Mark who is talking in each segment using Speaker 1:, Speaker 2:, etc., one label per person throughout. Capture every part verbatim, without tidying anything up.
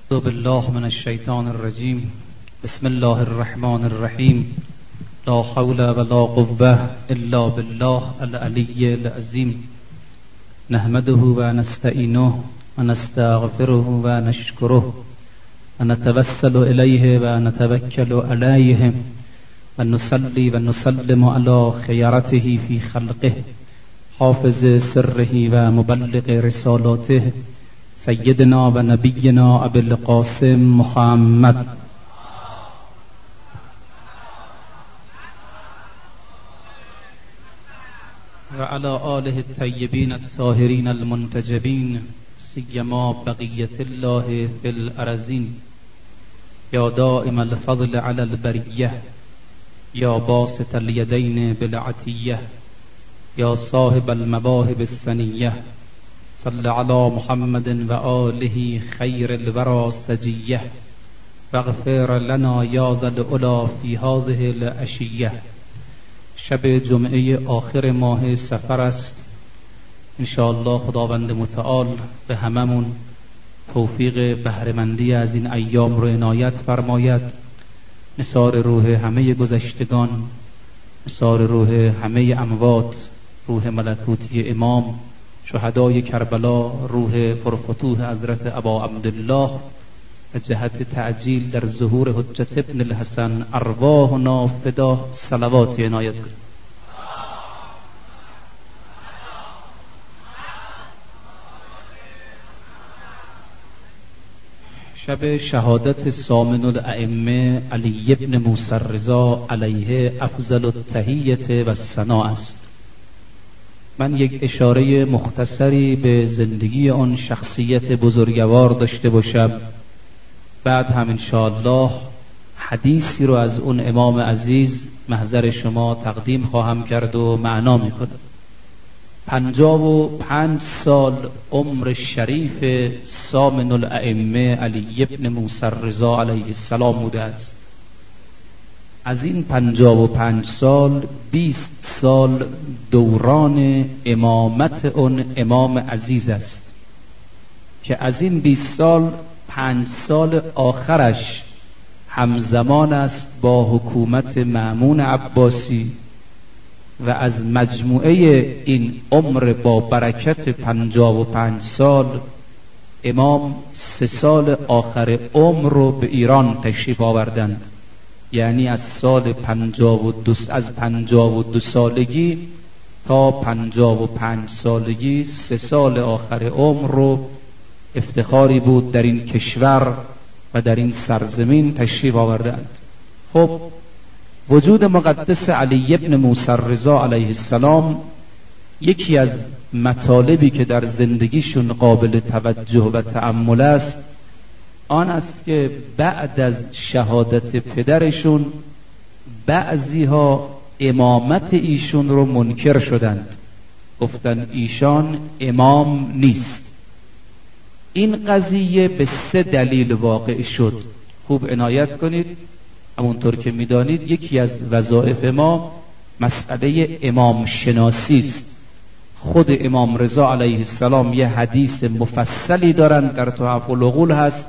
Speaker 1: اعوذ بالله من الشیطان الرجیم. بسم الله الرحمن الرحیم. لا حول ولا قوة الا بالله العلی العظیم. نحمده و نستعینه و نستغفره و نشکره و نتوسل الیه و نتوکل علیه و نصلی و نسلم علی خیرته فی خلقه حافظ سره و مبلغ رسالاته سیدنا و نبینا ابی القاسم محمد و علی آله الطیبین الطاهرین المنتجبین سیما بقیة الله فی الارضین. یا دائم الفضل علی البریه، یا باسط الیدین بالعطیه، یا صاحب المواهب السنیه، صل علی محمد و آله خیر الورى سجیه، واغفر لنا یا ذا العلا فی هذه العشیه. شب جمعه آخر ماه صفر است. انشاءالله خداوند متعال به هممون توفیق بهره‌مندی از این ایام رو عنایت فرماید. نثار روح همه گذشتگان، نثار روح همه اموات، روح ملکوتی امام، شهدای کربلا، روح پرفتوح حضرت ابا عبدالله، به جهت تعجیل در ظهور حجت ابن الحسن ارواحنا فدا صلوات عنایت کنید. شب شهادت ثامن الائمه علی ابن موسی الرضا علیه افضل التحیة و الثناء است. من یک اشاره مختصری به زندگی آن شخصیت بزرگوار داشته باشم، بعد هم انشاءالله حدیثی رو از اون امام عزیز محضر شما تقدیم خواهم کرد و معنا میکنم. پنجاه و پنج سال عمر شریف ثامن الائمه علی ابن موسی الرضا علیه السلام بوده است. از این پنجاه و پنج سال بیست سال دوران امامت اون امام عزیز است که از این بیست سال پنج سال آخرش همزمان است با حکومت مأمون عباسی و از مجموعه این عمر با برکت پنجاه و پنج سال امام سه سال آخر عمر رو به ایران تشریف آوردند. یعنی از سال پنجاه و دو از پنجاه و دو سالگی تا پنجاه و پنج سالگی سه سال آخر عمر رو افتخاری بود در این کشور و در این سرزمین تشریف آوردند. خب وجود مقدس علی ابن موسی الرضا علیه السلام یکی از مطالبی که در زندگیشون قابل توجه و تأمل است آن است که بعد از شهادت پدرشون بعضی ها امامت ایشون رو منکر شدند، گفتند ایشان امام نیست. این قضیه به سه دلیل واقع شد. خوب عنایت کنید. همونطور که میدانید یکی از وظایف ما مسئله امام شناسی است. خود امام رضا علیه السلام یه حدیث مفصلی دارند، در تحف العقول هست،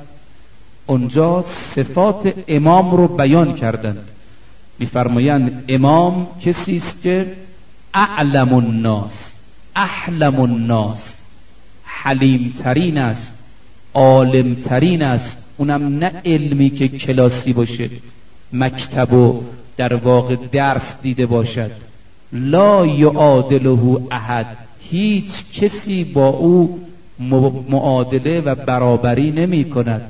Speaker 1: اونجا صفات امام رو بیان کردند. میفرمایند امام کسی است که اعلم الناس، احلم الناس، حلیم ترین است، عالم ترین است. اونم نه علمی که کلاسی باشه، مکتب و در واقع درس دیده باشد. لا یعادله احد، هیچ کسی با او معادله و برابری نمی کند.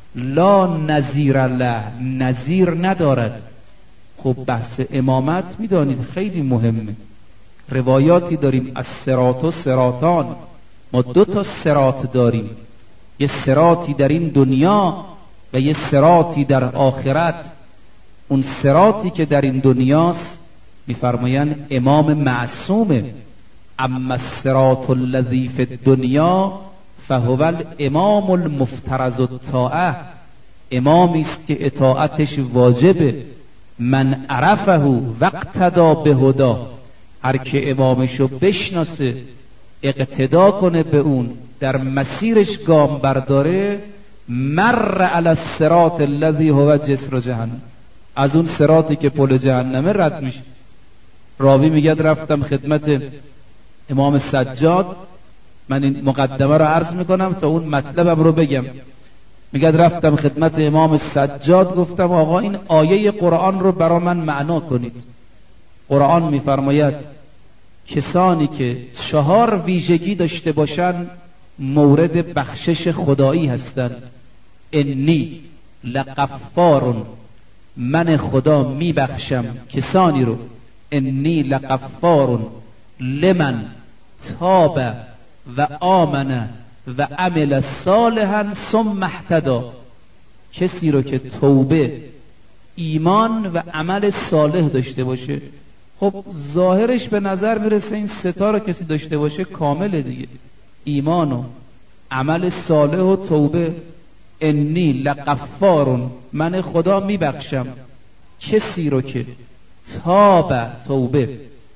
Speaker 1: لا نظیر له، نظیر ندارد. خب بحث امامت میدانید خیلی مهمه. روایاتی داریم از صراط و صراطان، ما دو تا صراط داریم، یه صراطی در این دنیا و یه صراطی در آخرت. اون صراطی که در این دنیاست میفرمایند امام معصومه. اما الصراط الذی فی الدنیا فهو الامام المفترض الطاعه، امامی است که اطاعتش واجبه. من عرفه واقتدا بهدا، هر که امامشو بشناسه اقتدا کنه به اون، در مسیرش گام برداره، مر علی الصراط الذی هو جسر جهنم، از اون صراطی که پل جهنمه رد میشه. راوی میگه رفتم خدمت امام سجاد، من این مقدمه رو عرض میکنم تا اون مطلبم رو بگم. میگه رفتم خدمت امام سجاد، گفتم آقا این آیه قرآن رو برا من معنا کنید. قرآن میفرماید کسانی که چهار ویژگی داشته باشند مورد بخشش خدایی هستند. انی لغفار، من خدا میبخشم کسانی رو. انی لغفار لمن تاب و آمن و عمل صالحا ثم اهتدی، کسی رو که توبه، ایمان و عمل صالح داشته باشه. خب ظاهرش به نظر میرسه این ستا رو کسی داشته باشه کامله دیگه، ایمان و عمل صالح و توبه. انی لغفار، من خدا میبخشم کسی رو که تاب، توبه،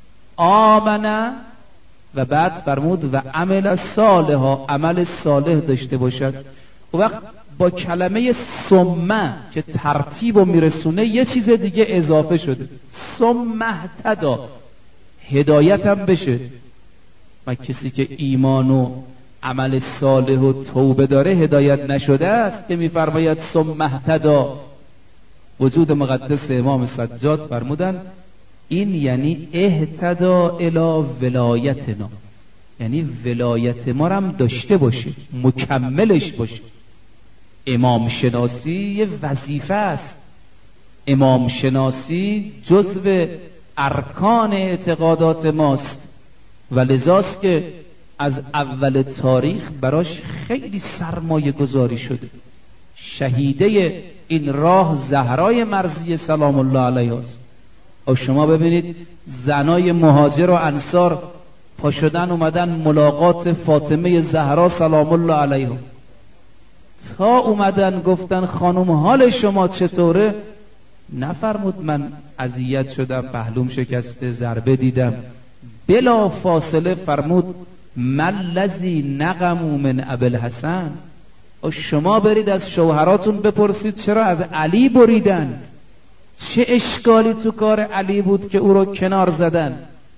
Speaker 1: آمن و بعد فرمود و عمل صالح، عمل صالح داشته باشد. و وقت با کلمه ثم که ترتیب و میرسونه یه چیز دیگه اضافه شده، ثم اهتدی، هدایت هم بشه. و کسی که ایمان و عمل صالح و توبه داره هدایت نشده است که میفرماید ثم اهتدی. وجود مقدس امام سجاد فرمودن این یعنی اهتدا الی ولایتنا، یعنی ولایت ما رو هم داشته باشه، مکملش باشه. امام شناسی یه وظیفه است. امام شناسی جزو ارکان اعتقادات ماست و لذاست که از اول تاریخ براش خیلی سرمایه گذاری شده. شهیده این راه زهرای مرضیه سلام الله علیها است. و شما ببینید زنای مهاجر و انصار پا شدن اومدن ملاقات فاطمه زهرا سلام الله علیها، تا اومدن گفتن خانم حال شما چطوره؟ نفرمود من اذیت شدم، پهلوم شکسته، ضربه دیدم. بلا فاصله فرمود من الذی نقموا من ابی الحسن، و شما برید از شوهراتون بپرسید چرا از علی بریدند، چه اشکالی تو کار علی بود که او رو کنار زدن.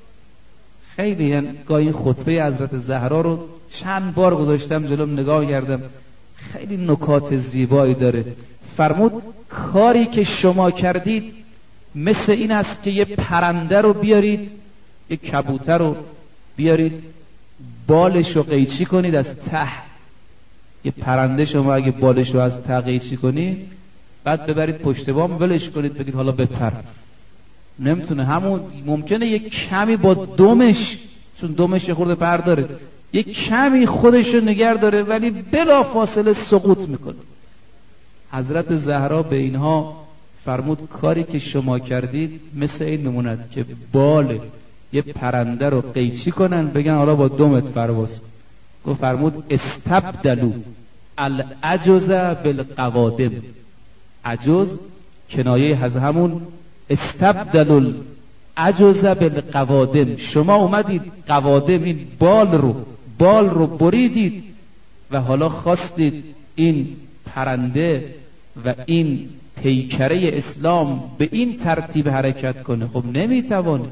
Speaker 1: خیلی یعنی گاهی خطبه حضرت زهرا رو چند بار گذاشتم جلوم نگاه کردم، خیلی نکات زیبایی داره. فرمود کاری که شما کردید مثل این است که یه پرنده رو بیارید، یه کبوتر رو بیارید بالش رو قیچی کنید از ته. یه پرنده شما اگه بالش رو از ته قیچی کنید بعد ببرید پشت بام ولش کنید بگید حالا بپر، نمیتونه. همون ممکنه یک کمی با دمش، چون دمش یه خورده پر داره، یک کمی خودش رو نگر داره ولی بلا فاصله سقوط میکنه. حضرت زهرا به اینها فرمود کاری که شما کردید مثل این نموند که بال یه پرنده رو قیچی کنن بگن حالا با دمت پرواز کن. گفت فرمود استبدلوا العجز بالقوادم. عجز کنایه از همون استبدلوا العجز بالقوادم، شما اومدید قوادم این بال رو بال رو بریدید و حالا خواستید این پرنده و این پیکره اسلام به این ترتیب حرکت کنه. خب نمیتوانه.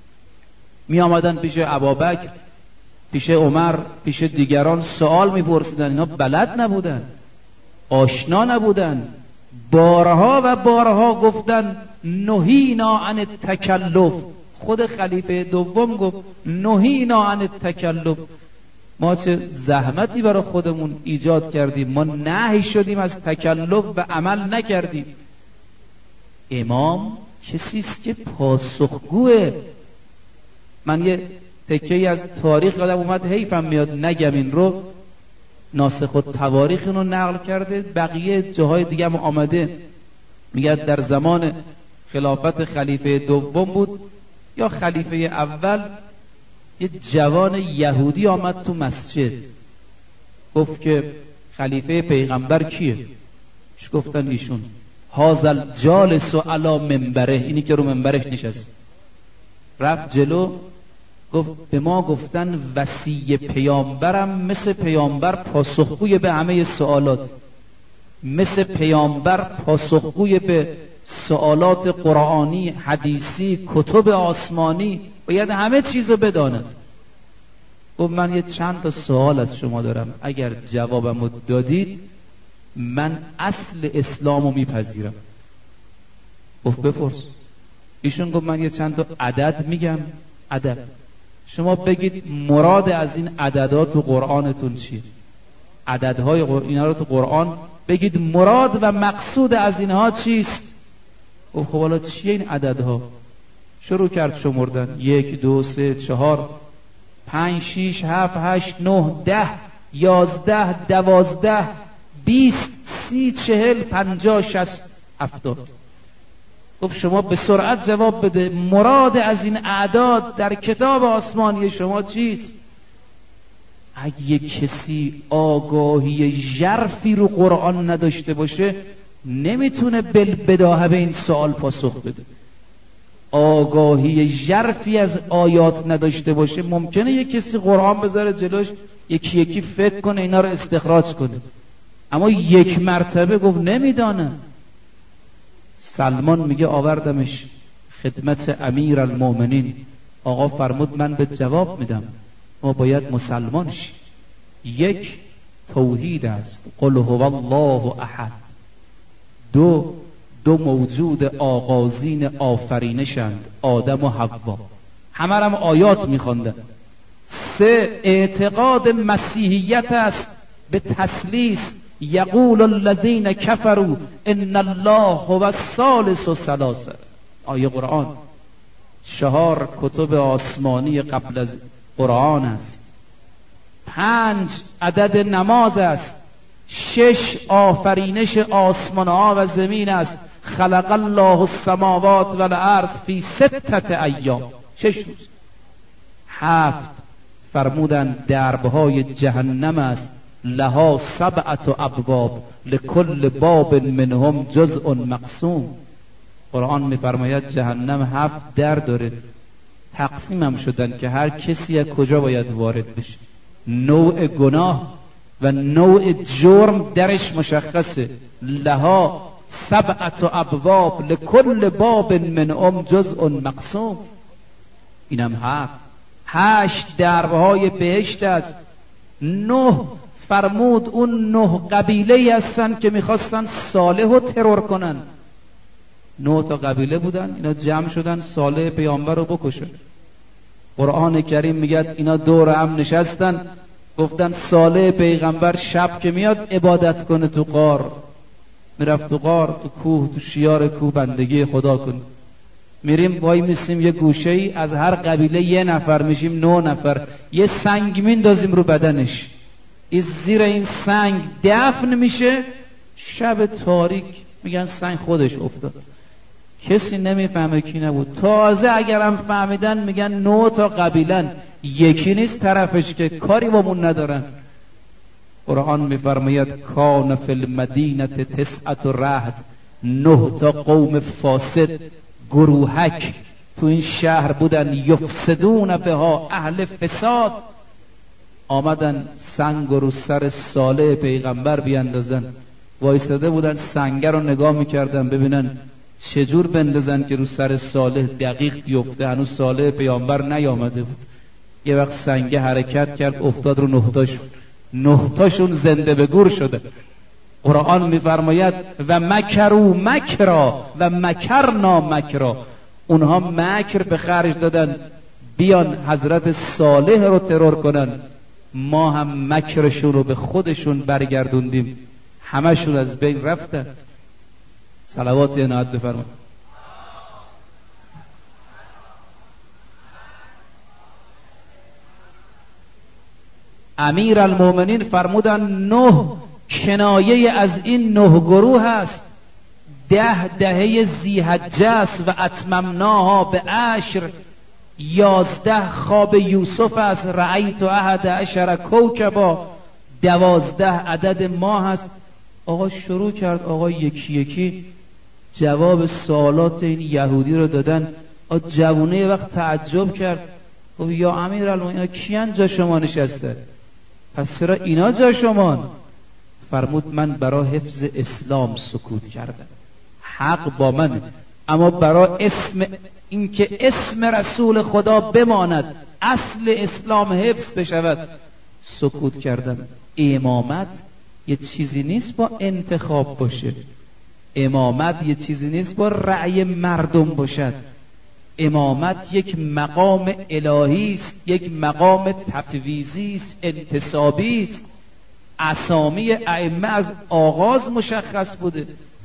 Speaker 1: می آمدن پیش ابوبکر، پیش عمر، پیش دیگران سوال میپرسیدن، اینا بلد نبودن، آشنا نبودن. بارها و بارها گفتن نهینا عن التکلف. خود خلیفه دوم گفت نهینا عن التکلف، ما چه زحمتی برای خودمون ایجاد کردیم، ما نهی شدیم از تکلف و عمل نکردیم. امام کسی است که پاسخگوه. من یه تکه‌ای از تاریخ یادم اومد، حیفم میاد نگم این رو، ناسخ التواریخ اینو نقل کرده، بقیه جاهای دیگه هم آمده. میگه در زمان خلافت خلیفه دوم بود یا خلیفه اول، یه جوان یهودی آمد تو مسجد گفت که خلیفه پیغمبر کیه؟ اش گفتن ایشون. هازل جالس علی منبره، اینی که رو منبرش نشست. رفت جلو گفت به ما گفتن وصی پیامبرم مثل پیامبر پاسخگوی به همه سوالات. مثل پیامبر پاسخگوی به سوالات قرآنی، حدیثی، کتب آسمانی باید همه چیز رو بداند. گفت من یه چند تا سوال از شما دارم، اگر جوابم رو دادید من اصل اسلام رو میپذیرم. گفت بپرس. ایشون گفت من یه چند تا عدد میگم، عدد شما بگید مراد از این عددات تو قرآنتون چیه؟ عددهای قر... اینا رو تو قرآن بگید مراد و مقصود از اینها چیست؟ گفت خب حالا چیه این عددها؟ شروع کرد شمردن، یک دو سه چهار پنج شیش هفت هشت نه ده یازده دوازده بیست سی چهل پنجاه شصت هفتاد. گفت شما به سرعت جواب بده مراد از این اعداد در کتاب آسمانی شما چیست؟ اگه کسی آگاهی ژرفی رو قرآن نداشته باشه نمیتونه بالبداهه به این سوال پاسخ بده. آگاهی ژرفی از آیات نداشته باشه ممکنه یک کسی قرآن بذاره جلوش یکی یکی فکر کنه اینا رو استخراج کنه، اما یک مرتبه گفت نمیدانه. سلمان میگه آوردمش خدمت امیر المؤمنین، آقا فرمود من به جواب میدم، ما باید مسلمان شیم. یک توحید است، قل هو الله احد. دو دو موجود آغازین آفرینشند، آدم و حوا، همه هم آیات میخوندن. سه اعتقاد مسیحیت است به تثلیث، یقول الذین کفروا ان الله هو الثالث ثلاثه، آیه قرآن. چهار کتب آسمانی قبل از قرآن است. پنج عدد نماز است. شش آفرینش آسمان ها و زمین است، خلق الله السماوات و الارض فی ستة ایام، شش روز. هفت فرمودن دربهای جهنم است، لها سبعة ابواب لکل باب منهم جزء مقسوم. قرآن میفرماید جهنم هفت در داره، تقسیم هم شدن که هر کسی از کجا باید وارد بشه. نوع گناه و نوع جرم درش مشخصه. لها سبعة ابواب لکل باب منهم جزء مقسوم. اینم هفت. هشت دربهای بهشت است. نه فرمود اون نه قبیله هستن که میخواستن صالح رو ترور کنن. نه تا قبیله بودن، اینا جمع شدن صالح پیامبر رو بکشن. قرآن کریم میگه اینا دور هم نشستن، گفتن صالح پیغمبر شب که میاد عبادت کنه تو غار، میرفت تو غار، تو کوه، تو شیار کوه بندگی خدا کنه. میریم وای میسیم یه گوشه ای، از هر قبیله یه نفر میشیم نه نفر، یه سنگ میندازیم رو بدنش، این زیر این سنگ دفن میشه. شب تاریک میگن سنگ خودش افتاد، کسی نمیفهمه کی نبود. تازه اگرم فهمیدن میگن نه تا قبیلن، یکی نیست طرفش که کاری با من ندارن. قرآن میفرماید کان فی المدینه تسعة رهط، نه تا قوم فاسد گروهک تو این شهر بودن، یفسدون بها، اهل فساد. آمدن سنگ رو سر صالح پیغمبر بیاندازن، وایساده بودن سنگ رو نگاه میکردن ببینن چجور بندازن که رو سر صالح دقیق بیفته. هنوز صالح پیامبر نیامده بود. یه وقت سنگ حرکت کرد افتاد رو نهتاشون، نهتاشون زنده به گور شده. قرآن میفرماید و مکروا مکرا و مکرنا مکرا، اونها مکر به خرج دادن بیان حضرت صالح رو ترور کنن، ما هم مکرشون رو به خودشون برگردوندیم، همشون از بین رفتن. صلوات عنایت بفرمایید. امیر المؤمنین فرمودن نه کنایه از این نه گروه هست. ده دهه ذی‌حجه است و اتممناها به عشر، یازده خواب یوسف است، رأیت احد عشر کوکبا، دوازده عدد ماه هست. آقا شروع کرد، آقا یکی یکی جواب سوالات این یهودی رو دادن. آقا جوونه یه وقت تعجب کرد، گفت یا امیر المؤمنین کیان جا شما نشسته؟ پس چرا اینا جا شمان؟ فرمود من برای حفظ اسلام سکوت کردم، حق با منه، اما برای اسم اینکه اسم رسول خدا بماند، اصل اسلام حفظ بشود سکوت کردم. امامت یه چیزی نیست با انتخاب باشه، امامت یه چیزی نیست با رأی مردم باشد، امامت یک مقام الهی است، یک مقام تفویضی است، انتصابی است. اسامی ائمه از آغاز مشخص بوده.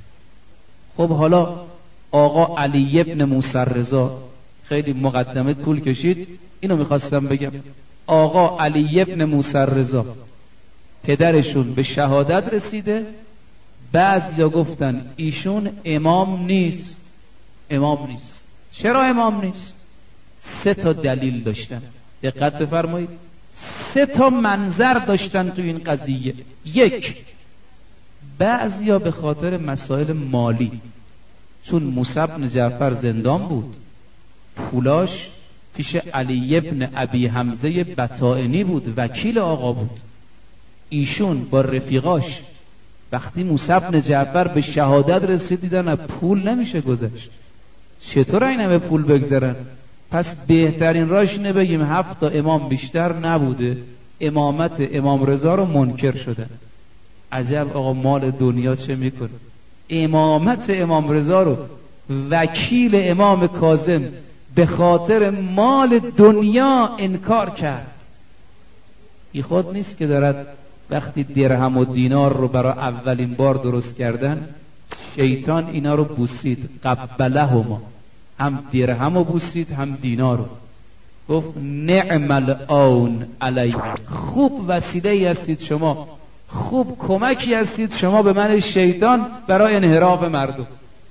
Speaker 1: خب حالا آقا علی ابن موسی رضا، خیلی مقدمه طول کشید، اینو میخواستم بگم. آقا علی ابن موسی رضا پدرشون به شهادت رسیده، بعضیا گفتن ایشون امام نیست. امام نیست. چرا امام نیست؟ سه تا دلیل داشتن، دقت بفرمایید. سه تا منظر داشتن تو این قضیه. یک، بعضیا به خاطر مسائل مالی، چون موسی بن جعفر زندان بود، پولاش پیش علی ابن ابی حمزه بطائنی بود، وکیل آقا بود. ایشون با رفیقاش وقتی موسی بن جعفر به شهادت رسید دیدن پول نمیشه گذشت، چطور این همه پول بگذارن؟ پس بهترین راش اینه بگیم هفت تا امام بیشتر نبوده، امامت امام رضا رو منکر شدن. عجب آقا مال دنیا چه میکنه؟ امامت امام رضا رو وکیل امام کاظم به خاطر مال دنیا انکار کرد. این خود نیست که دارد وقتی درهم و دینار رو برای اولین بار درست کردن، شیطان اینا رو بوسید، قبلهما، هم درهم رو بوسید هم دینار رو، گفت نعم العون علی، خوب وسیله ای هستید شما، خوب کمکی هستید شما به من شیطان برای انحراف مردم.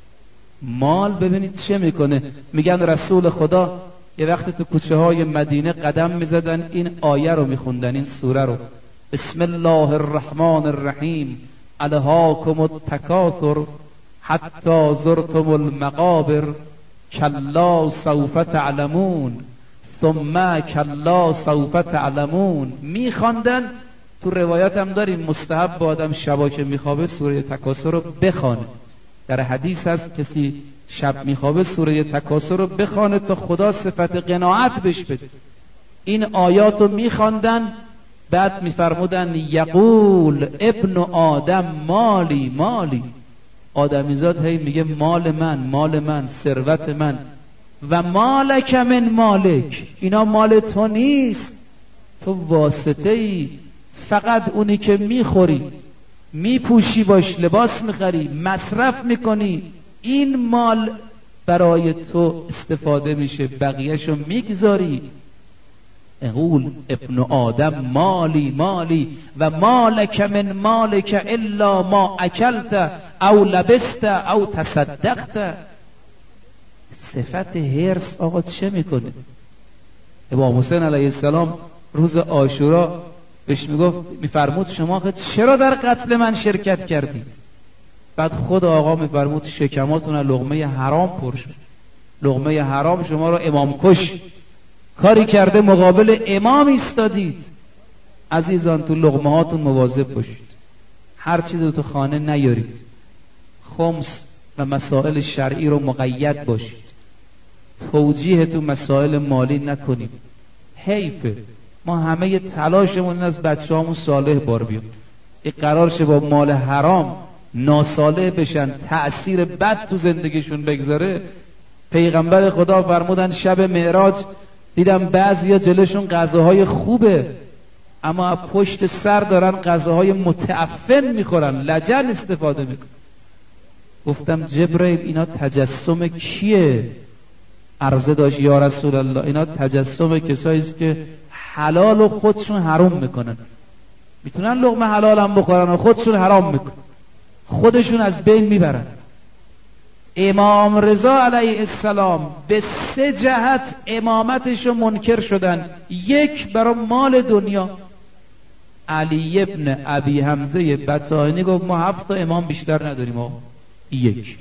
Speaker 1: مال ببینید چه میکنه. میگن رسول خدا یه وقت تو کوچه های مدینه قدم میزدن، این آیه رو میخوندن، این سوره رو، بسم الله الرحمن الرحیم الهاکم التکاثر حتی زرتم المقابر کلا سوف تعلمون ثم کلا سوف تعلمون. میخواندن. تو روایت هم داریم مستحب با آدم شبا که میخوابه سوره تکاثر رو بخوانه. در حدیث هست کسی شب میخوابه سوره تکاثر رو بخوانه تا خدا صفت قناعت بهش بده. این آیات رو میخواندن، بعد میفرمودن یقول ابن آدم مالی مالی، آدمیزاد هی میگه مال من مال من، ثروت من، و مالک من مالک، اینا مال تو نیست، تو واسطه ای، فقط اونی که میخوری میپوشی باش، لباس میخری، مصرف میکنی، این مال برای تو استفاده میشه، بقیهشو میگذاری. اقول ابن آدم مالی مالی و مالک من مالک الا ما اکلت او لبست او تصدقت. صفت حرص آقا چه میکنه؟ امام حسین علیه السلام روز عاشورا بهش میگفت، میفرمود شما چرا در قتل من شرکت کردید؟ بعد خود آقا میفرمود شکماتون لقمه حرام پر شد، لقمه حرام شما رو امام کش، کاری کرده مقابل امام ایستادید. عزیزان تو لقمه هاتون مواظب باشید، هر چیز رو تو خانه نیارید، خمس و مسائل شرعی رو مقید باشید، توجیه تو مسائل مالی نکنید. حیفه ما همه تلاشمون این از بچه همون صالح بار بیام، این قرار شه با مال حرام ناصالح بشن، تأثیر بد تو زندگیشون بگذاره. پیغمبر خدا فرمودن شب معراج دیدم بعضیا جلوشون غذاهای خوبه اما پشت سر دارن غذاهای متعفن میخورن، لجن استفاده میکنن. گفتم جبرائیل اینا تجسم کیه؟ عرضه داشت یا رسول الله اینا تجسم کسایی است که حلال و خودشون حرام میکنن، میتونن لقمه حلال هم بخورن و خودشون حرام میکنن، خودشون از بین میبرن. امام رضا علیه السلام به سه جهت امامتش رو منکر شدن. یک، برای مال دنیا. علی ابن ابی حمزه بطائنی گفت ما هفت تا امام بیشتر نداریم آقا. یک.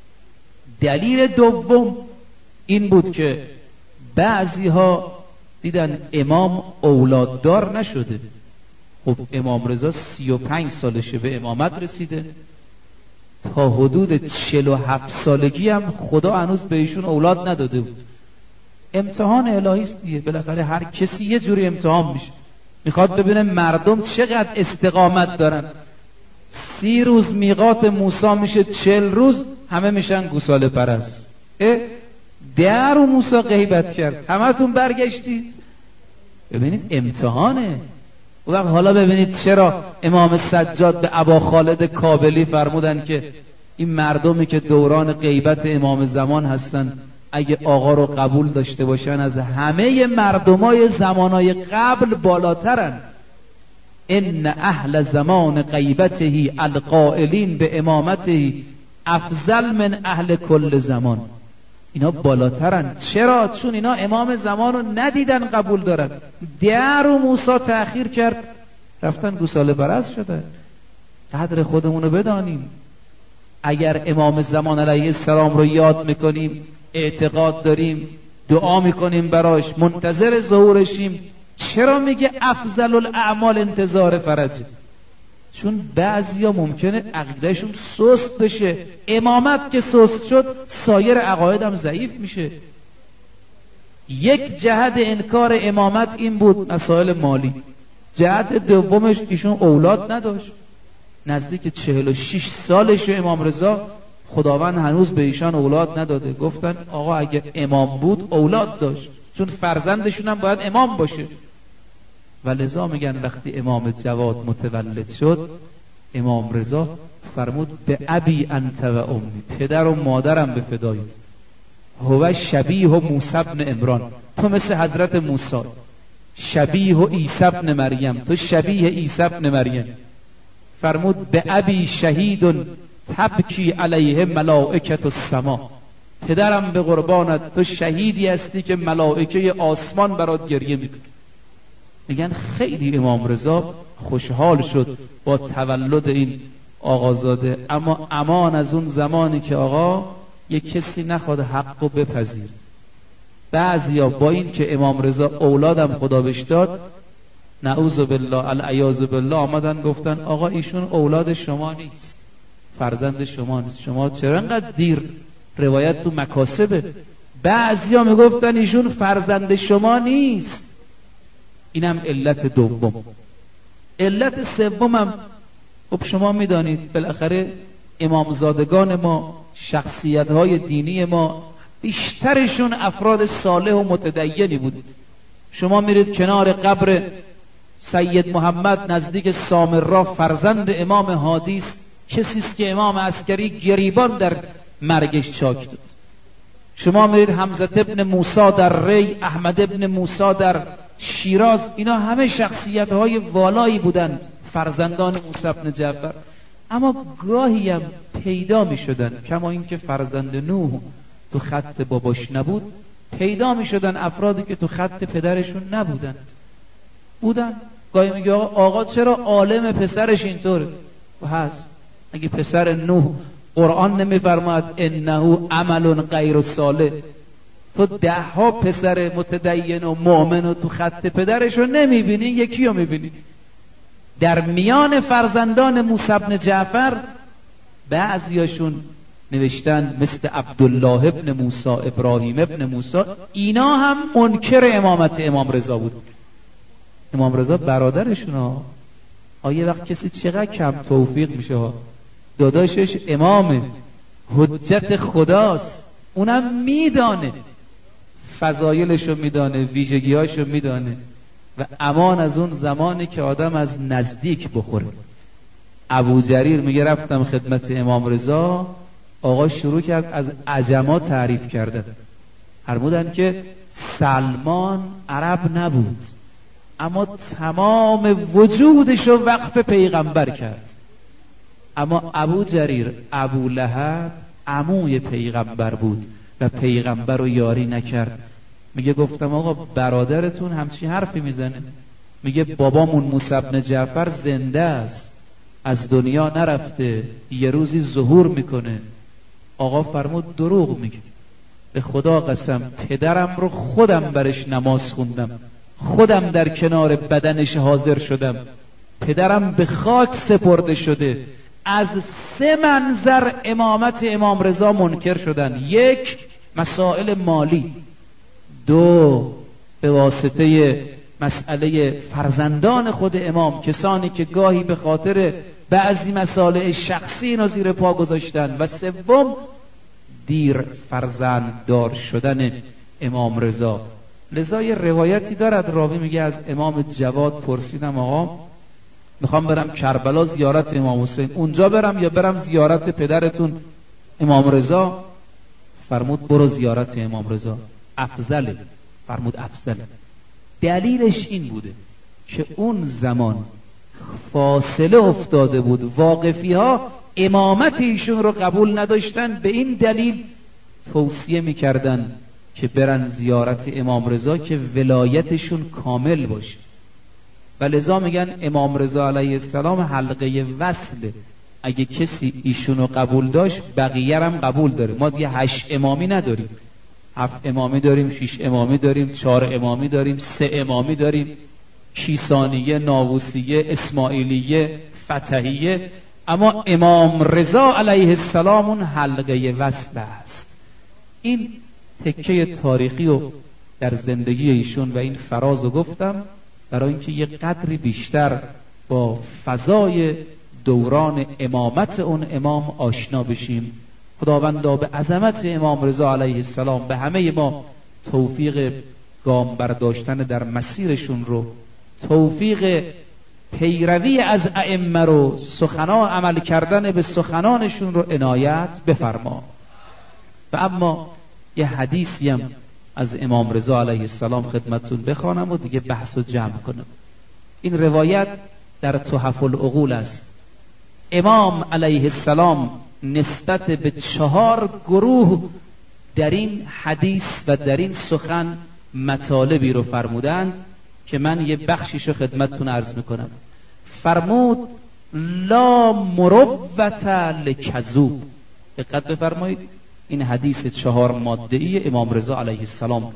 Speaker 1: دلیل دوم این بود که بعضی ها دیدن امام اولاددار نشده، خب امام رضا سی و پنج سالشه به امامت رسیده، تا حدود چهل و هفت سالگی هم خدا هنوز به ایشون اولاد نداده بود. امتحان الهی است دیگه، بالاخره هر کسی یه جوری امتحان میشه، میخواد ببینه مردم چقدر استقامت دارن. سی روز میقات موسی میشه چهل روز همه میشن گوساله پرست. ده رو موسی غیبت کرد همتون برگشتید. ببینید امتحانه. و حالا ببینید چرا امام سجاد به ابا خالد کابلی فرمودن که این مردمی که دوران غیبت امام زمان هستن اگه آقا رو قبول داشته باشن از همه مردمای زمانای قبل بالاترن. ان اهل زمان غیبته القائلین به امامته افضل من اهل کل زمان. اینا بالاترن. چرا؟ چون اینا امام زمان رو ندیدن قبول دارن. ده رو موسی تأخیر کرد رفتن گوساله پرست شدن. قدر خودمون رو بدانیم. اگر امام زمان علیه السلام رو یاد میکنیم، اعتقاد داریم، دعا میکنیم براش، منتظر ظهورشیم، چرا میگه افضل الاعمال انتظار فرجه؟ چون بعضیا ممکنه عقیدهشون سست بشه. امامت که سست شد سایر عقاید هم ضعیف میشه. یک جهت انکار امامت این بود مسائل مالی. جهت دومش ایشون اولاد نداشت. نزدیک چهل و شش سالش امام رضا خداوند هنوز به ایشان اولاد نداده. گفتن آقا اگه امام بود اولاد داشت، چون فرزندشون هم باید امام باشه. و لذا میگن وقتی امام جواد متولد شد امام رضا فرمود به ابی انت و امی، پدر و مادرم به فدایت. هو شبیه موسی ابن عمران، تو مثل حضرت موسی. شبیه عیسی ابن مریم، تو شبیه عیسی ابن مریم. فرمود به ابی شهید تبکی علیه ملائکه السما، پدرم به قربانت، تو شهیدی هستی که ملائکه آسمان برات گریه میکنه. میگن خیلی امام رضا خوشحال شد با تولد این آقازاده، اما امان از اون زمانی که آقا یک کسی نخواد حقو بپذیر. بعضیا با این که امام رضا اولادم خدا بهش داد، نعوذ بالله العیاذ بالله، آمدن گفتن آقا ایشون اولاد شما نیست، فرزند شما نیست، شما چرا انقدر دیر؟ روایت تو مکاسبه. بعضیا میگفتن ایشون فرزند شما نیست. اینم علت دوم. علت سومم خب شما میدانید بالاخره امامزادگان ما، شخصیت‌های دینی ما بیشترشون افراد صالح و متدینی بود. شما میرید کنار قبر سید محمد نزدیک سامرا، فرزند امام هادی است، کسی است که امام عسکری گریبان در مرگش چاک داد. شما میرید حمزه ابن موسی در ری، احمد ابن موسی در شیراز، اینا همه شخصیت‌های والایی بودن، فرزندان موسی ابن جعفر. اما گاهی هم پیدا می‌شدن، کما اینکه فرزند نوح تو خط باباش نبود، پیدا می‌شدن افرادی که تو خط پدرشون نبودن. بودن گاهی میگه آقا, آقا چرا عالم پسرش اینطوره؟ و هست. اگه پسر نوح قرآن نمی‌فرماد انه عمل غیر صالح، تو ده ها پسر متدین و مؤمن و تو خط پدرشو نمیبینی، یکی رو میبینی. در میان فرزندان موسی ابن جعفر بعضیاشون نوشتن مثل عبدالله ابن موسی، ابراهیم ابن موسی، اینا هم منکر امامت امام رضا بود. امام رضا برادرشون ها. آیه وقت کسی چقدر کم توفیق میشه ها. داداشش امامه، حجت خداست، اونم میدانه، فضایلشو میدانه، ویژگیاشو میدانه. و امان از اون زمانی که آدم از نزدیک بخوره. ابو جریر میگه رفتم خدمت امام رضا، آقا شروع کرد از عجما تعریف کردن. فرمودن که سلمان عرب نبود اما تمام وجودشو وقف پیغمبر کرد. اما ابو جریر ابو لهب عموی پیغمبر بود و پیغمبر رو یاری نکرد. میگه گفتم آقا برادرتون همچی حرفی میزنه؟ میگه بابامون موسی ابن جعفر زنده است، از دنیا نرفته، یه روزی ظهور میکنه. آقا فرمود دروغ میگه، به خدا قسم پدرم رو خودم برش نماز خوندم، خودم در کنار بدنش حاضر شدم، پدرم به خاک سپرده شده. از سه منظر امامت امام رضا منکر شدن: یک، مسائل مالی; دو، به واسطه مسئله فرزندان خود امام، کسانی که گاهی به خاطر بعضی مسائل شخصی اینو زیر پا گذاشتن; و سوم، دیر فرزند دار شدن امام رضا. لذا یه روایتی دارد، راوی میگه از امام جواد پرسیدم آقا میخوام برم کربلا زیارت امام حسین، اونجا برم یا برم زیارت پدرتون امام رضا؟ فرمود برو زیارت امام رضا، افضله. فرمود افضله. دلیلش این بوده که اون زمان فاصله افتاده بود، واقفی ها امامت ایشون رو قبول نداشتن، به این دلیل توصیه میکردن که برن زیارت امام رضا که ولایتشون کامل باشه. و لذا میگن امام رضا علیه السلام حلقه وصله، اگه کسی ایشونو قبول داشت بقیه هم قبول داره. ما دیگه هشت امامی نداریم، هفت امامی داریم، شش امامی داریم، چهار امامی داریم، سه امامی داریم، کیسانیه، ناووسیه، اسماعیلیه، فتحیه. اما امام رضا علیه السلام اون حلقه وصل است. این تکه تاریخی رو در زندگی ایشون و این فراز رو گفتم برای اینکه یه قدری بیشتر با فضای دوران امامت اون امام آشنا بشیم. خداوندا به عظمت امام رضا علیه السلام به همه ما توفیق گام برداشتن در مسیرشون رو، توفیق پیروی از ائمه رو، سخنان عمل کردن به سخنانشون رو عنایت بفرما. و اما یه حدیثی هم از امام رضا علیه السلام خدمتتون بخوانم و دیگه بحث رو جمع کنم. این روایت در تحف العقول است. امام علیه السلام نسبت به چهار گروه در این حدیث و در این سخن مطالبی رو فرمودند که من یه بخشیش رو خدمتتون عرض میکنم. فرمود لا مروت لکذوب. دقت بفرمایید، این حدیث چهار ماده‌ای امام رضا علیه السلام.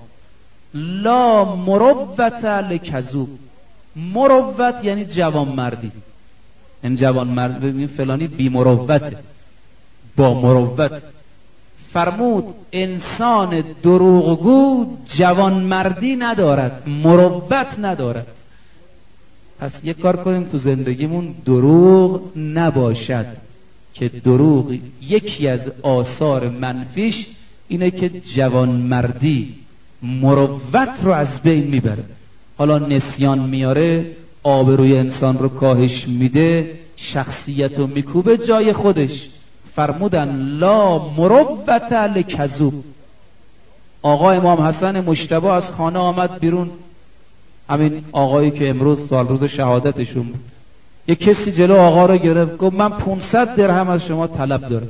Speaker 1: لا مروت لکذوب. مروت یعنی جوان مردی، این جوان مرد ببین فلانی بی مروته، با مروت. فرمود انسان دروغگو جوان مردی ندارد، مروت ندارد. پس یک کار کنیم تو زندگیمون دروغ نباشد، که دروغ یکی از آثار منفیش اینه که جوان مردی مروت رو از بین میبره. حالا نسیان میاره، آبروی انسان رو کاهش میده، شخصیت رو میکوبه جای خودش. فرمودن لا مروت لکذوب. آقا امام حسن مجتبی از خانه آمد بیرون، همین آقایی که امروز سال روز شهادتشون بود. یک کسی جلو آقا رو گرفت، گفت من پانصد درهم از شما طلب دارم.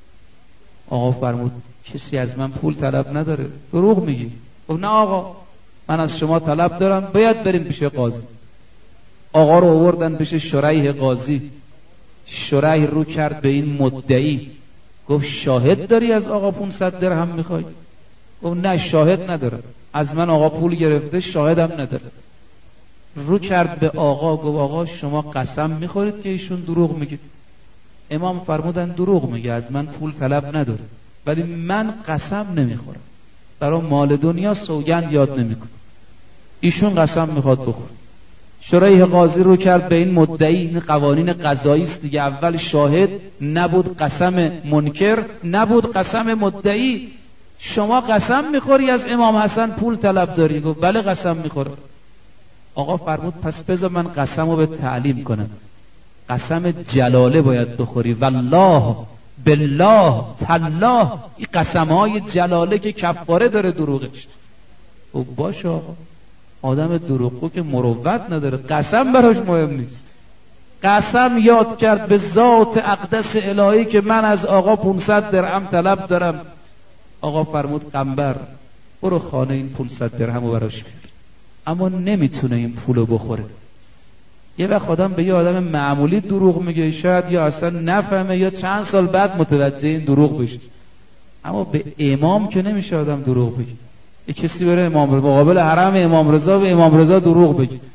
Speaker 1: آقا فرمود کسی از من پول طلب نداره، دروغ میگی. گفت نه آقا من از شما طلب دارم، باید بریم پیش قاضی. آقا رو آوردن پیش شریح قاضی. شریح رو کرد به این مدعی، گفت شاهد داری از آقا پانصد درهم میخوای؟ گفت نه شاهد نداره، از من آقا پول گرفته، شاهدم نداره. رو کرد به آقا، گفت آقا شما قسم میخورید که ایشون دروغ میگه؟ امام فرمودن دروغ میگه، از من پول طلب نداره، ولی من قسم نمیخورم، برای مال دنیا سوگند یاد نمیکنم. ایشون قسم میخواد بخور. شریح قاضی رو کرد به این مدعی. این قوانین قضایی است دیگه، اول شاهد نبود قسم منکر، نبود قسم مدعی. شما قسم میخوری از امام حسن پول طلب داری؟ گفت بله قسم میخورم. آقا فرمود پس بذار من قسم رو به تعلیم کنم. قسم جلاله باید بخوری، والله بالله تالله. این قسم های جلاله که کفاره داره دروغش. او باشه آقا، آدم دروغگو که مروت نداره، قسم براش مهم نیست. قسم یاد کرد به ذات اقدس الهی که من از آقا پانصد درهم طلب دارم. آقا فرمود قنبر برو خانه این پانصد درهم رو براش بیار. اما نمیتونه این پولو بخوره. یه وقت آدم به یه آدم معمولی دروغ میگه، شاید یا اصلا نفهمه یا چند سال بعد متوجه این دروغ بشه. اما به امام که نمیشه آدم دروغ بگه. یه کسی بره امام مقابل حرم امام رضا به امام رضا دروغ بگه،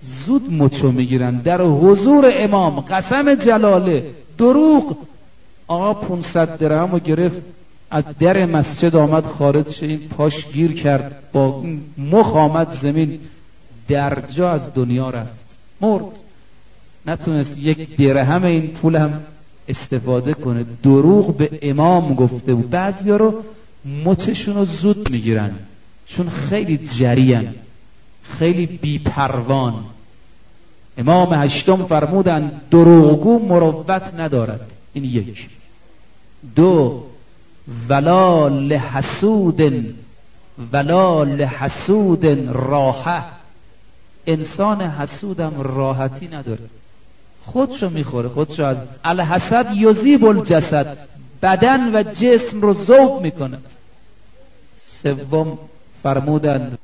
Speaker 1: زود مچو میگیرن در حضور امام. قسم جلاله دروغ. آقا پونصد درهم رو گرفت از در مسجد آمد خارج شه، این پاش گیر کرد، با مخ آمد زمین، درجا از دنیا رفت، مرد. نتونست یک درهم این پول هم استفاده کنه. دروغ به امام گفته بود. بعضیا رو مچشون رو زود میگیرن چون خیلی جریان، خیلی بیپروان. امام هشتم فرمودن دروغگو مروت ندارد. این یک. دو، ولا لحسود ولا لحسود راحه. انسان حسودم راحتی نداره، خودشو میخوره، خودشو از الحسد یذیب الجسد، بدن و جسم رو ذوب میکنه. سوم فرمودند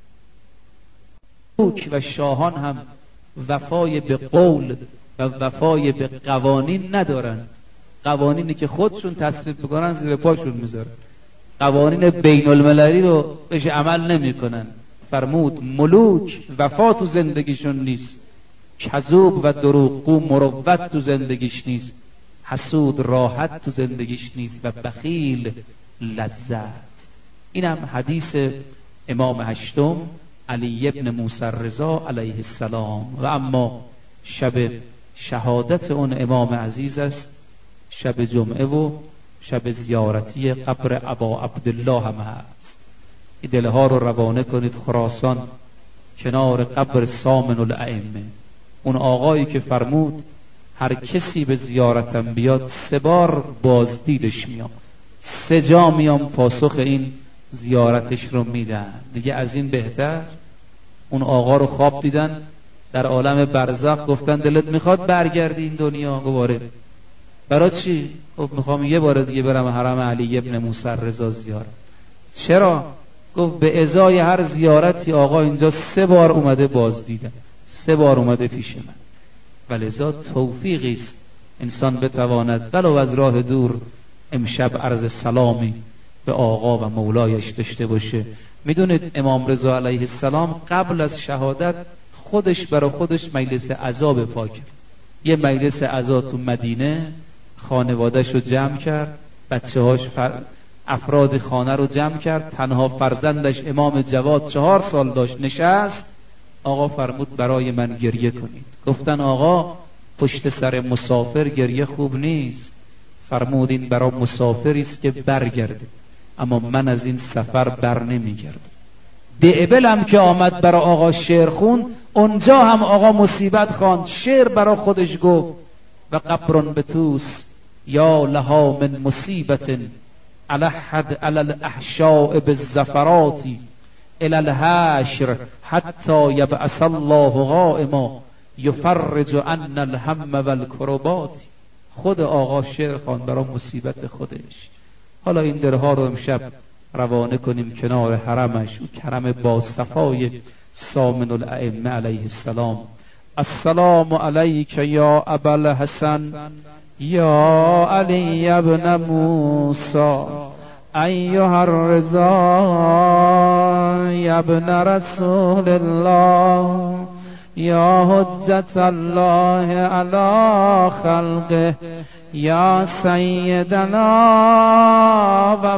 Speaker 1: ملوک و شاهان هم وفای به قول و وفای به قوانین ندارن. قوانینی که خودشون تصویب بکنن زیر پاشون میذارن، قوانین بین المللی رو بهش عمل نمیکنن. فرمود ملوک وفا تو زندگیشون نیست، کذوب و دروغگو مروت تو زندگیش نیست، حسود راحت تو زندگیش نیست و بخیل لذت. اینم حدیث امام هشتم علی ابن موسی رضا علیه السلام. و اما شب شهادت اون امام عزیز است، شب جمعه و شب زیارتی قبر ابا عبدالله هم هست. این دلها رو روانه کنید خراسان، کنار قبر سامن الائمه، اون آقایی که فرمود هر کسی به زیارتم بیاد سه بار بازدیدش میام، سه جا میام پاسخ این زیارتش رو میدن. دیگه از این بهتر؟ اون آقا رو خواب دیدن در عالم برزخ، گفتن دلت میخواد برگردی این دنیا؟ گواره برای چی؟ گفت میخوام یه بار دیگه برم حرم علی ابن موسی رضا زیارت. چرا؟ گفت به ازای هر زیارتی آقا اینجا سه بار اومده بازدیدن، سه بار اومده پیش من. ولذا توفیقی است انسان بتواند ولو از راه دور امشب عرض سلامی به آقا و مولایش داشته باشه. میدونید امام رضا علیه السلام قبل از شهادت خودش برای خودش مجلس عزا بپا کرد. یه مجلس عزا تو مدینه، خانواده‌اش رو جمع کرد، بچه‌هاش فر... افراد خانه رو جمع کرد، تنها فرزندش امام جواد چهار سال داشت نشست. آقا فرمود برای من گریه کنید. گفتن آقا پشت سر مسافر گریه خوب نیست. فرمود این برای مسافری است که برگرده، اما من از این سفر بر نمیگردم. دعبل هم که آمد برای آقا شعر خون، اونجا هم آقا مصیبت خواند، شعر برای خودش گفت و قبرن بتوس یا لها من مصیبت الحد علی الاحشاء بالزفراتی الى الحشر حتی یبعث الله قائما یفرج عنا الهم والکربات. خود آقا شعر خواند برای مصیبت خودش. حالا این درها رو امشب روانه کنیم کنار حرمش و کرم با صفای سامن الائمه علیه السلام. السلام علیک یا ابا الحسن یا علی ابن موسی ایها الرضا یا ابن رسول الله یا حجت الله علی خلقه یا سیدنا و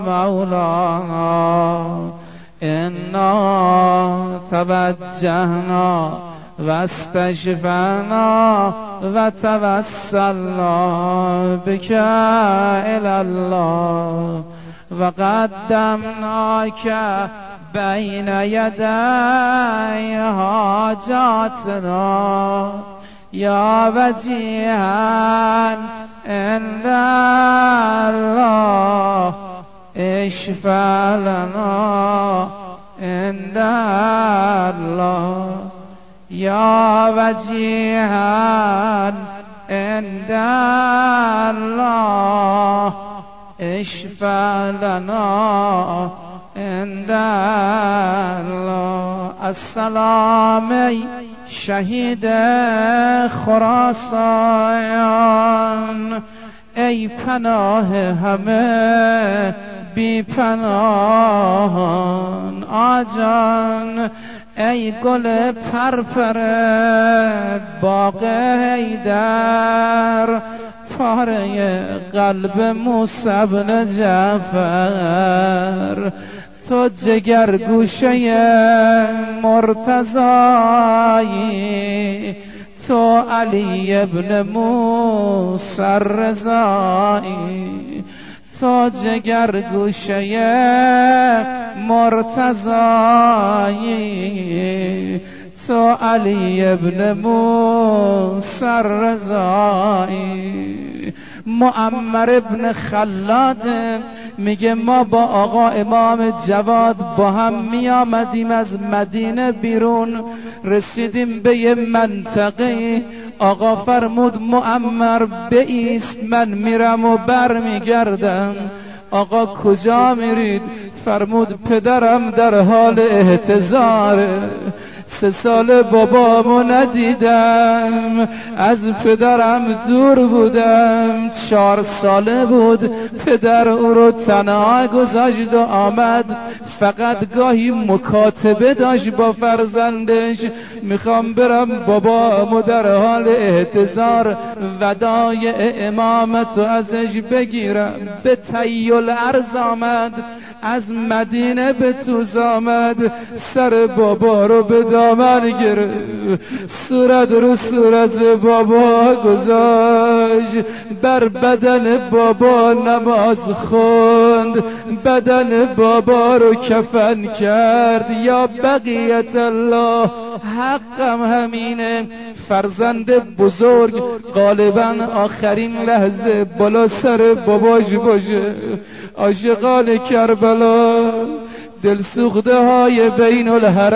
Speaker 1: مولانا انا توجهنا و استشفعنا و توسلنا بک الی الله و قدمناک بین یدی حاجاتنا یا وجیها عند الله اشفع لنا عند الله یا وجیها عند الله اشفع لنا عند الله. السلام شهید خراسان ای پناه همه بی پناهان، آجان
Speaker 2: ای گل پرپر باغ حیدر، پاره قلب موسی بن جعفر، تو جگر گوشه مرتضایی، تو علی ابن موسی رضایی، تو جگر گوشه مرتضایی، تو علی ابن موسی رضایی. معمر ابن خلاد میگه ما با آقا امام جواد با هم می آمدیم از مدینه بیرون، رسیدیم به یه منطقه، آقا فرمود معمر بایست من میرم و بر میگردم. آقا کجا میرید؟ فرمود پدرم در حال احتضاره، سه سال بابامو ندیدم، از پدرم دور بودم، چهار ساله بود پدر او رو تنها گذاشت و آمد، فقط گاهی مکاتبه داشت با فرزندش، میخوام برم بابامو در حال احتضار ودایع امامتو ازش بگیرم. به تیل عرض آمد، از مدینه به توز آمد، سر بابا رو به دامن گرفت، صورت رو صورت بابا گذاشت، بر بدن بابا نماز خوند، بدن بابا رو کفن کرد. یا بقیت الله، حقم همینه، فرزند بزرگ غالبا آخرین لحظه بالا سر باباش باشه. عاشقان کربلا، دلسوخته های بین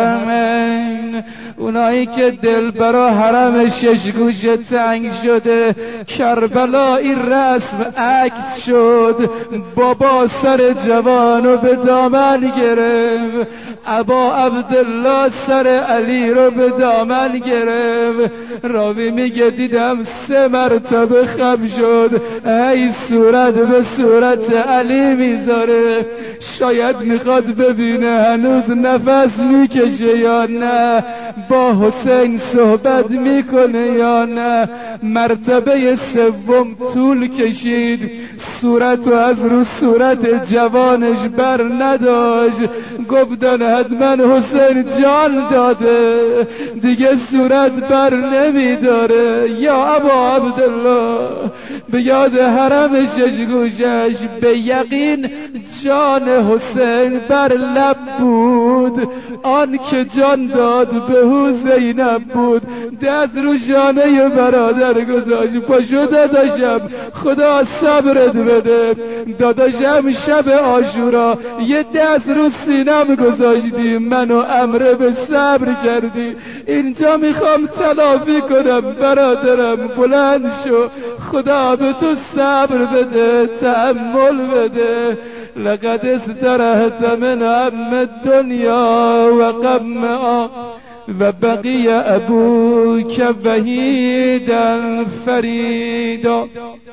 Speaker 2: الحرمین، اونایی که دل برا حرم شش گوشه تنگ شده، کربلا این رسم عکس شد. بابا سر جوانو به دامن گرفت، ابا عبدالله سر علی رو به دامن گرفت. راوی میگه دیدم سه مرتبه خم شد، ای صورت به صورت علی میذاره، شاید میخواد ببینه هنوز نفس میکشه یا نه، با حسین صحبت میکنه یا نه. مرتبه سوم طول کشید، صورتو از رو صورت جوانش بر نداشت، گفتن حتما حسین جان داده، دیگه صورت بر نمیداره. یا ابا عبدالله، به یاد حرم شش گوشش به یقین جان حسین بر لب بود، آن که جان داد به زینب بود. دست رو شانه برادر گذاشت، پاشو داداشم خدا صبرت بده، داداشم شب عاشورا یه دست رو سینم گذاشتی، منو امر به صبر کردی، اینجا میخوام تلافی کنم برادرم، بلند شو، خدا به تو صبر بده، تحمل بده. لقد استرهت من هم الدنیا و غمها و بقی ابوک وحیدا فریدا.